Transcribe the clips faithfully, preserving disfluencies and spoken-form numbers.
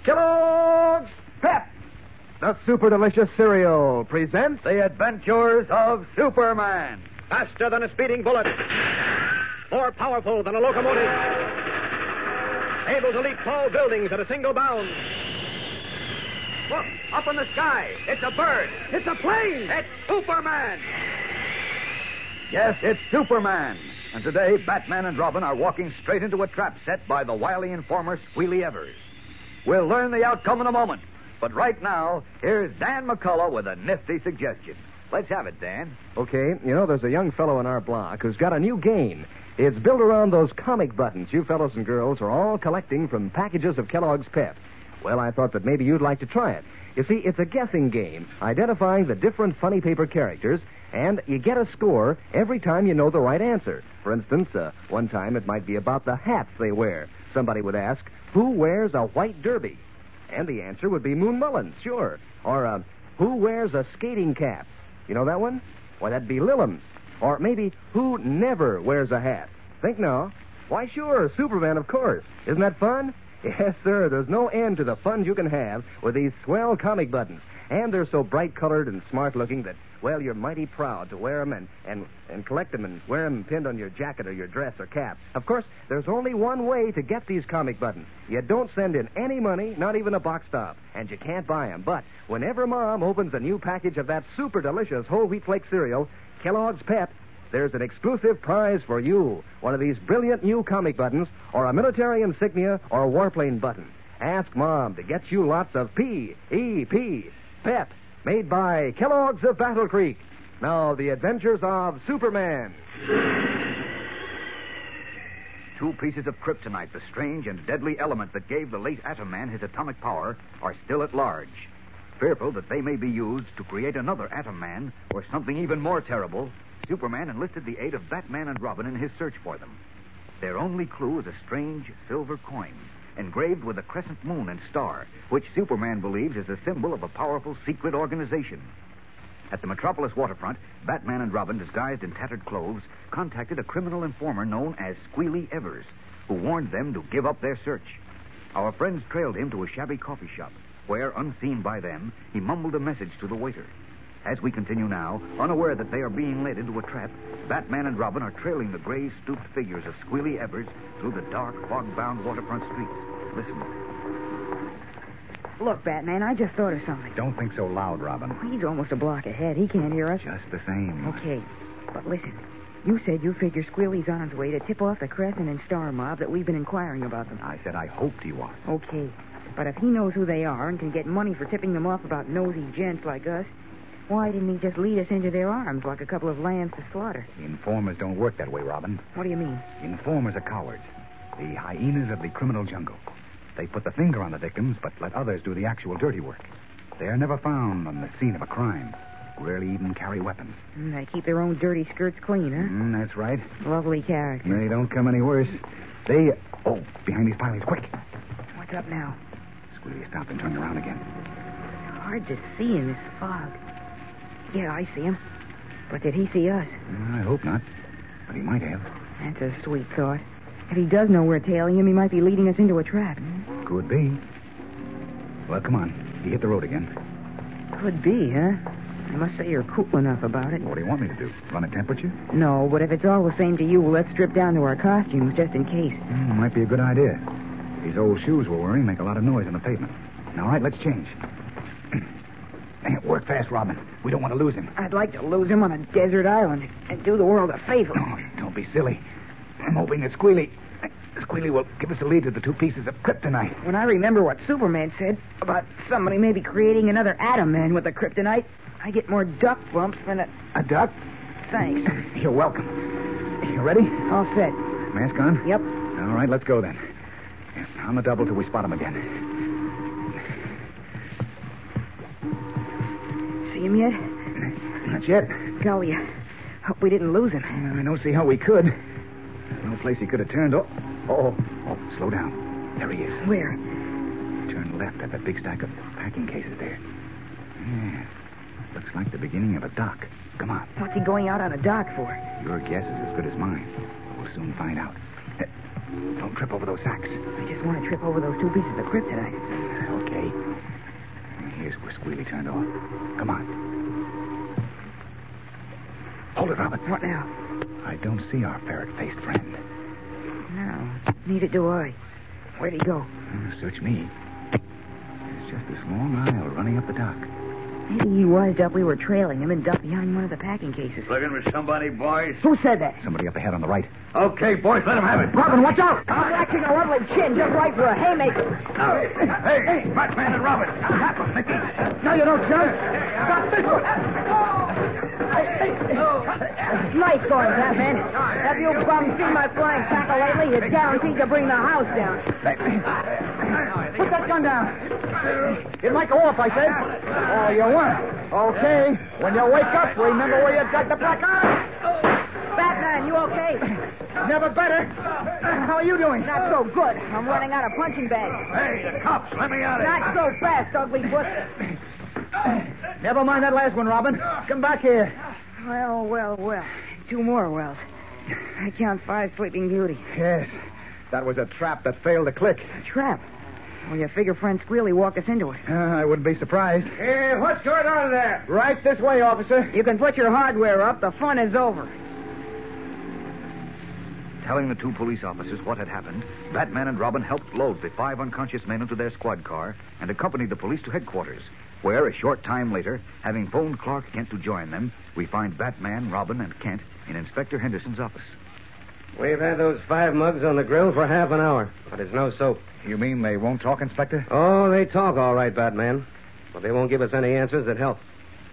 Kellogg's Pep, the super delicious cereal, presents The Adventures of Superman. Faster than a speeding bullet. More powerful than a locomotive. Able to leap tall buildings at a single bound. Look, up in the sky. It's a bird. It's a plane. It's Superman. Yes, it's Superman. And today, Batman and Robin are walking straight into a trap set by the wily informer Squealy Evers. We'll learn the outcome in a moment. But right now, here's Dan McCullough with a nifty suggestion. Let's have it, Dan. Okay, you know, there's a young fellow in our block who's got a new game. It's built around those comic buttons you fellows and girls are all collecting from packages of Kellogg's Pep. Well, I thought that maybe you'd like to try it. You see, it's a guessing game, identifying the different funny paper characters, and you get a score every time you know the right answer. For instance, uh, one time it might be about the hats they wear. Somebody would ask, who wears a white derby? And the answer would be Moon Mullins, sure. Or, uh, who wears a skating cap? You know that one? Why, that'd be Lillums. Or maybe, who never wears a hat? Think now. Why, sure, Superman, of course. Isn't that fun? Yes, sir, there's no end to the fun you can have with these swell comic buttons. And they're so bright-colored and smart-looking that, well, you're mighty proud to wear them and, and, and collect them and wear them pinned on your jacket or your dress or cap. Of course, there's only one way to get these comic buttons. You don't send in any money, not even a box top, and you can't buy them. But whenever Mom opens a new package of that super delicious whole wheat flake cereal, Kellogg's Pep, there's an exclusive prize for you. One of these brilliant new comic buttons, or a military insignia, or a warplane button. Ask Mom to get you lots of P E P, Pep, made by Kellogg's of Battle Creek. Now, the adventures of Superman. Two pieces of kryptonite, the strange and deadly element that gave the late Atom Man his atomic power, are still at large. Fearful that they may be used to create another Atom Man, or something even more terrible, Superman enlisted the aid of Batman and Robin in his search for them. Their only clue is a strange silver coin, engraved with a crescent moon and star, which Superman believes is a symbol of a powerful secret organization. At the Metropolis waterfront, Batman and Robin, disguised in tattered clothes, contacted a criminal informer known as Squealy Evers, who warned them to give up their search. Our friends trailed him to a shabby coffee shop, where, unseen by them, he mumbled a message to the waiter. As we continue now, unaware that they are being led into a trap, Batman and Robin are trailing the gray, stooped figures of Squealy Evers through the dark, fog-bound waterfront streets. Listen. Look, Batman, I just thought of something. Don't think so loud, Robin. He's almost a block ahead. He can't hear us. Just the same. Okay, but listen. You said you figure Squealy's on his way to tip off the Crescent and Star mob that we've been inquiring about them. I said I hoped he was. Okay, but if he knows who they are and can get money for tipping them off about nosy gents like us, why didn't he just lead us into their arms like a couple of lambs to slaughter? Informers don't work that way, Robin. What do you mean? Informers are cowards. The hyenas of the criminal jungle. They put the finger on the victims, but let others do the actual dirty work. They're never found on the scene of a crime. Rarely even carry weapons. Mm, they keep their own dirty skirts clean, huh? Mm, that's right. Lovely character. They don't come any worse. They... Oh, behind these pilings, quick. What's up now? Squealy stopped and turned around again. Hard to see in this fog. Yeah, I see him. But did he see us? I hope not. But he might have. That's a sweet thought. If he does know we're tailing him, he might be leading us into a trap. Could be. Well, come on. He hit the road again. Could be, huh? I must say you're cool enough about it. What do you want me to do? Run a temperature? No, but if it's all the same to you, let's strip down to our costumes just in case. Mm, might be a good idea. These old shoes we're wearing make a lot of noise on the pavement. Now, all right, let's change. Work fast, Robin. We don't want to lose him. I'd like to lose him on a desert island and do the world a favor. Oh, don't be silly. I'm hoping that Squealy... Squealy will give us a lead to the two pieces of kryptonite. When I remember what Superman said about somebody maybe creating another Atom Man with the kryptonite, I get more duck bumps than a... A duck? Thanks. You're welcome. You ready? All set. Mask on? Yep. All right, let's go then. On the double till we spot him again. See him yet? Not yet. Golly, I hope we didn't lose him. I don't see how we could. There's no place he could have turned. Oh, oh, oh, slow down. There he is. Where? Turn left at that big stack of packing cases there. Yeah. Looks like the beginning of a dock. Come on. What's he going out on a dock for? Your guess is as good as mine. We'll soon find out. Don't trip over those sacks. I just want to trip over those two pieces of kryptonite. Here's where Squealy turned off. Come on. Hold it, Robin. What now? I don't see our ferret-faced friend. No, neither do I. Where'd he go? Uh, search me. There's just this long aisle running up the dock. Maybe he wised up we were trailing him and ducked behind one of the packing cases. Looking for somebody, boys? Who said that? Somebody up ahead on the right. Okay, boys, let him have it. Robin, watch out! I'm lacking a lovely chin just right for a haymaker. Hey, Batman and Robin. Tap him, Mickey. No, you don't, son. Stop this one. Nice going, Batman. Have you bums seen my flying tackle lately? It's guaranteed to bring the house down. Put that gun down. It might go off, I said. Oh, you won't. Okay. When you wake up, remember where you got the black eye. Batman, you okay? Never better. How are you doing? Not so good. I'm running out of punching bags. Hey, the cops, let me out of here. Not so fast, ugly foot. Never mind that last one, Robin. Come back here. Well, well, well. Two more wells. I count five Sleeping Beauty. Yes. That was a trap that failed to click. A trap? Well, you figure friend Squealy walked us into it. Uh, I wouldn't be surprised. Hey, what's going on there? Right this way, officer. You can put your hardware up. The fun is over. Telling the two police officers what had happened, Batman and Robin helped load the five unconscious men into their squad car and accompanied the police to headquarters, where, a short time later, having phoned Clark Kent to join them, we find Batman, Robin, and Kent in Inspector Henderson's office. We've had those five mugs on the grill for half an hour, but there's no soap. You mean they won't talk, Inspector? Oh, they talk all right, Batman. But they won't give us any answers that help.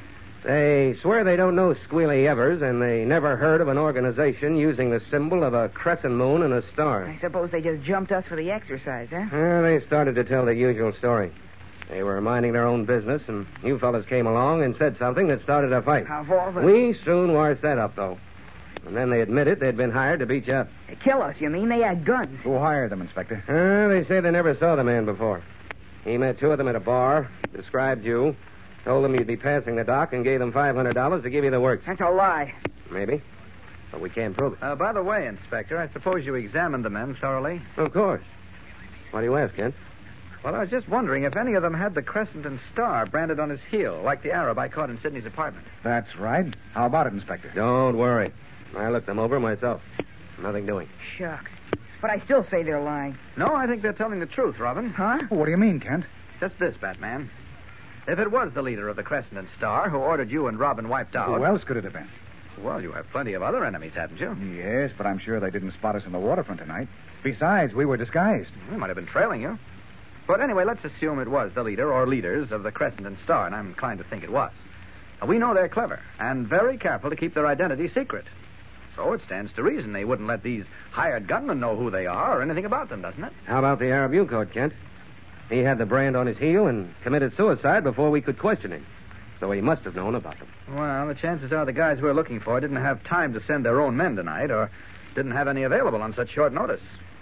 They swear they don't know Squealy Evers, and they never heard of an organization using the symbol of a crescent moon and a star. I suppose they just jumped us for the exercise, huh? Well, they started to tell the usual story. They were minding their own business, and you fellas came along and said something that started a fight. Of all the... We soon were set up, though. And then they admitted they'd been hired to beat you up. To kill us, you mean? They had guns. Who hired them, Inspector? Uh, they say they never saw the man before. He met two of them at a bar, described you, told them you'd be passing the dock, and gave them five hundred dollars to give you the works. That's a lie. Maybe. But we can't prove it. Uh, by the way, Inspector, I suppose you examined the men thoroughly. Of course. Why do you ask, Kent? Well, I was just wondering if any of them had the crescent and star branded on his heel, like the Arab I caught in Sidney's apartment. That's right. How about it, Inspector? Don't worry. I looked them over myself. Nothing doing. Shucks. But I still say they're lying. No, I think they're telling the truth, Robin. Huh? What do you mean, Kent? Just this, Batman. If it was the leader of the Crescent and Star who ordered you and Robin wiped out... Who else could it have been? Well, you have plenty of other enemies, haven't you? Yes, but I'm sure they didn't spot us in the waterfront tonight. Besides, we were disguised. They might have been trailing you. But anyway, let's assume it was the leader or leaders of the Crescent and Star, and I'm inclined to think it was. We know they're clever and very careful to keep their identity secret. So it stands to reason they wouldn't let these hired gunmen know who they are or anything about them, doesn't it? How about the Arab U-Code, Kent? He had the brand on his heel and committed suicide before we could question him. So he must have known about them. Well, the chances are the guys we're looking for didn't have time to send their own men tonight or didn't have any available on such short notice.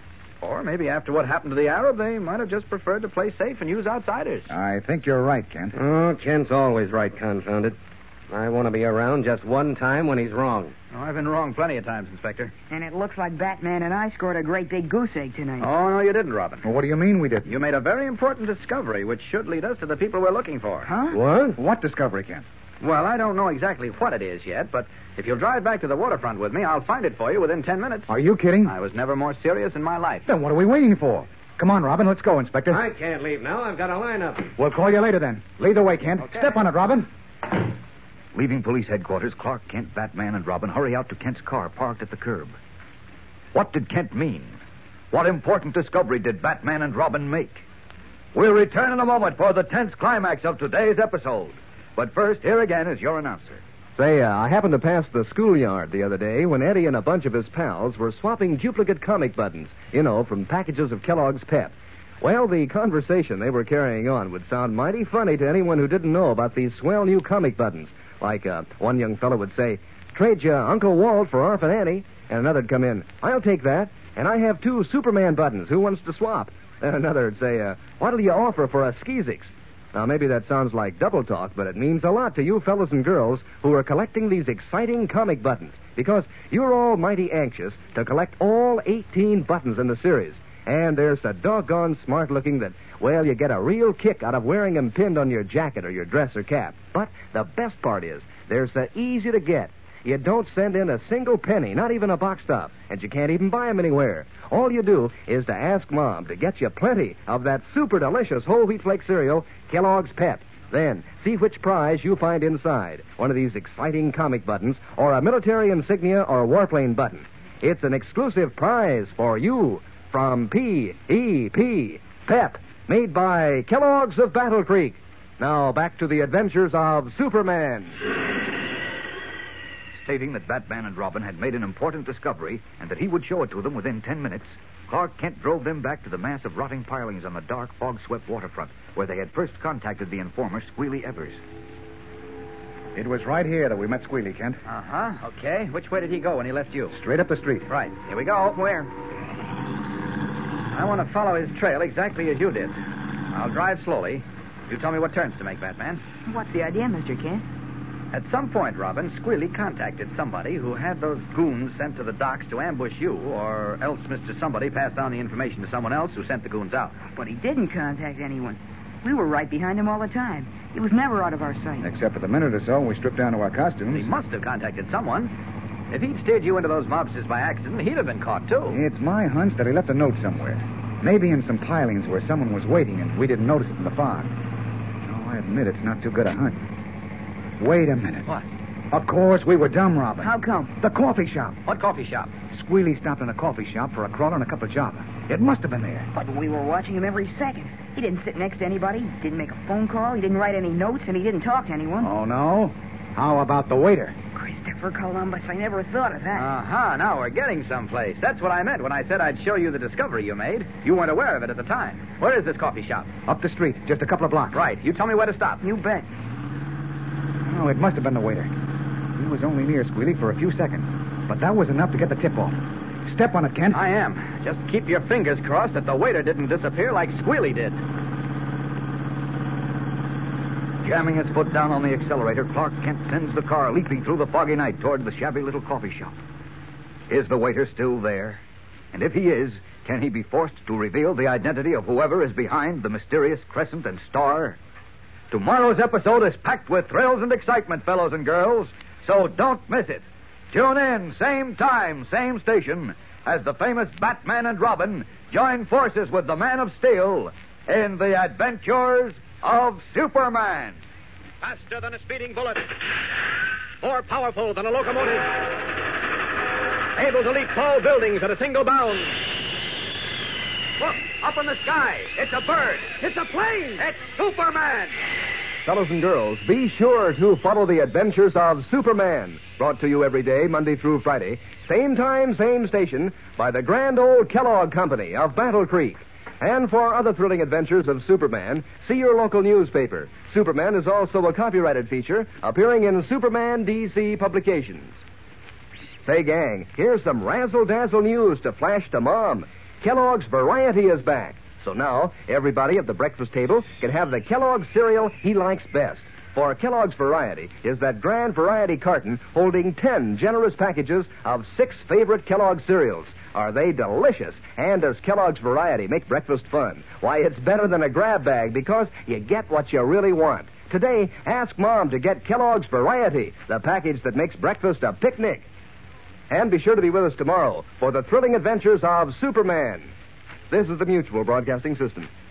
Or maybe after what happened to the Arab, they might have just preferred to play safe and use outsiders. I think you're right, Kent. Oh, Kent's always right, confounded. I want to be around just one time when he's wrong. Oh, I've been wrong plenty of times, Inspector. And it looks like Batman and I scored a great big goose egg tonight. Oh, no, you didn't, Robin. Well, what do you mean we didn't? You made a very important discovery, which should lead us to the people we're looking for. Huh? What? What discovery, Kent? Well, I don't know exactly what it is yet, but if you'll drive back to the waterfront with me, I'll find it for you within ten minutes. Are you kidding? I was never more serious in my life. Then what are we waiting for? Come on, Robin, let's go, Inspector. I can't leave now. I've got a lineup. We'll call you later, then. Lead the way, Kent. Okay. Step on it, Robin. Leaving police headquarters, Clark Kent, Batman, and Robin hurry out to Kent's car parked at the curb. What did Kent mean? What important discovery did Batman and Robin make? We'll return in a moment for the tense climax of today's episode. But first, here again is your announcer. Say, uh, I happened to pass the schoolyard the other day when Eddie and a bunch of his pals were swapping duplicate comic buttons, you know, from packages of Kellogg's Pep. Well, the conversation they were carrying on would sound mighty funny to anyone who didn't know about these swell new comic buttons. Like, uh, one young fellow would say, "Trade you Uncle Walt for Orphan Annie," and another'd come in, "I'll take that, and I have two Superman buttons. Who wants to swap?" And another'd say, uh, "What'll you offer for a Skeezix?" Now, maybe that sounds like double talk, but it means a lot to you fellas and girls who are collecting these exciting comic buttons, because you're all mighty anxious to collect all eighteen buttons in the series. And they're so doggone smart looking that, well, you get a real kick out of wearing them pinned on your jacket or your dress or cap. But the best part is, they're so easy to get. You don't send in a single penny, not even a box top, and you can't even buy them anywhere. All you do is to ask Mom to get you plenty of that super delicious whole wheat flake cereal, Kellogg's Pep. Then, see which prize you find inside. One of these exciting comic buttons, or a military insignia or warplane button. It's an exclusive prize for you from P E P, Pep, made by Kellogg's of Battle Creek. Now, back to the adventures of Superman. Stating that Batman and Robin had made an important discovery and that he would show it to them within ten minutes, Clark Kent drove them back to the mass of rotting pilings on the dark, fog-swept waterfront where they had first contacted the informer, Squealy Evers. It was right here that we met Squealy, Kent. Uh-huh. Okay. Which way did he go when he left you? Straight up the street. Right. Here we go. Where? I want to follow his trail exactly as you did. I'll drive slowly. You tell me what turns to make, Batman. What's the idea, Mister Kent? At some point, Robin, Squealy contacted somebody who had those goons sent to the docks to ambush you, or else Mister Somebody passed on the information to someone else who sent the goons out. But he didn't contact anyone. We were right behind him all the time. He was never out of our sight. Except for the minute or so when we stripped down to our costumes. He must have contacted someone. If he'd steered you into those mobsters by accident, he'd have been caught, too. It's my hunch that he left a note somewhere. Maybe in some pilings where someone was waiting and we didn't notice it in the fog. Oh, I admit it's not too good a hunch. Wait a minute. What? Of course, we were dumb, Robin. How come? The coffee shop. What coffee shop? Squealy stopped in a coffee shop for a crawler and a cup of java. It must have been there. But we were watching him every second. He didn't sit next to anybody. He didn't make a phone call. He didn't write any notes, and he didn't talk to anyone. Oh, no? How about the waiter? Christopher Columbus. I never thought of that. Uh-huh. Now we're getting someplace. That's what I meant when I said I'd show you the discovery you made. You weren't aware of it at the time. Where is this coffee shop? Up the street, just a couple of blocks. Right. You tell me where to stop. You bet. Oh, it must have been the waiter. He was only near Squealy for a few seconds, but that was enough to get the tip off. Step on it, Kent. I am. Just keep your fingers crossed that the waiter didn't disappear like Squealy did. Jamming his foot down on the accelerator, Clark Kent sends the car leaping through the foggy night toward the shabby little coffee shop. Is the waiter still there? And if he is, can he be forced to reveal the identity of whoever is behind the mysterious crescent and star? Tomorrow's episode is packed with thrills and excitement, fellows and girls, so don't miss it. Tune in, same time, same station, as the famous Batman and Robin join forces with the Man of Steel in the adventures of Superman. Faster than a speeding bullet. More powerful than a locomotive. Able to leap tall buildings at a single bound. Look, up in the sky. It's a bird. It's a plane. It's Superman. Fellows and girls, be sure to follow the adventures of Superman, brought to you every day, Monday through Friday, same time, same station, by the grand old Kellogg Company of Battle Creek. And for other thrilling adventures of Superman, see your local newspaper. Superman is also a copyrighted feature appearing in Superman D C publications. Say, gang, here's some razzle-dazzle news to flash to Mom. Kellogg's Variety is back. So now, everybody at the breakfast table can have the Kellogg's cereal he likes best. For Kellogg's Variety is that grand variety carton holding ten generous packages of six favorite Kellogg's cereals. Are they delicious? And does Kellogg's Variety make breakfast fun? Why, it's better than a grab bag because you get what you really want. Today, ask Mom to get Kellogg's Variety, the package that makes breakfast a picnic. And be sure to be with us tomorrow for the thrilling adventures of Superman. This is the Mutual Broadcasting System.